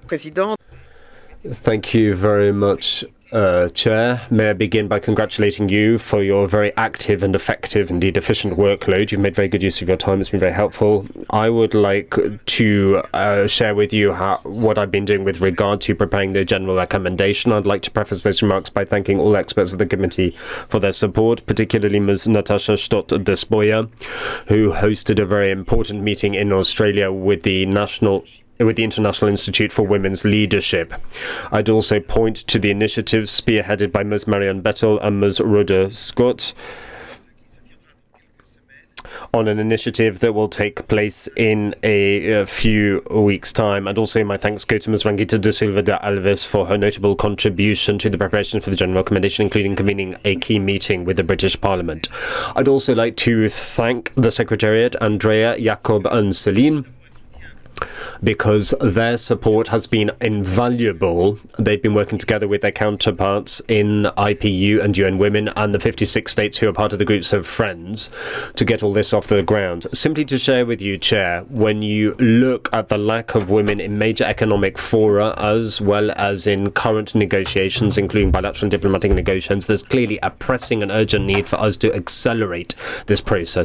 Thank you very much, Chair. May I begin by congratulating you for your very active and effective, indeed efficient workload. You've made very good use of your time. It's been very helpful. I would like to share with you what I've been doing with regard to preparing the general recommendation. I'd like to preface those remarks by thanking all experts of the committee for their support, particularly Ms. Natasha Stott-Despoja, who hosted a very important meeting in Australia with the International Institute for Women's Leadership. I'd also point to the initiatives spearheaded by Ms. Marianne Bettel and Ms. Rhoda Scott on an initiative that will take place in a few weeks' time. And also my thanks go to Ms. Rangita de Silva de Alves for her notable contribution to the preparation for the general recommendation, including convening a key meeting with the British Parliament. I'd also like to thank the Secretariat, Andrea, Jakob and Celine, because their support has been invaluable. They've been working together with their counterparts in IPU and UN Women and the 56 states who are part of the groups of friends to get all this off the ground. Simply to share with you, Chair, when you look at the lack of women in major economic fora as well as in current negotiations, including bilateral and diplomatic negotiations, there's clearly a pressing and urgent need for us to accelerate this process.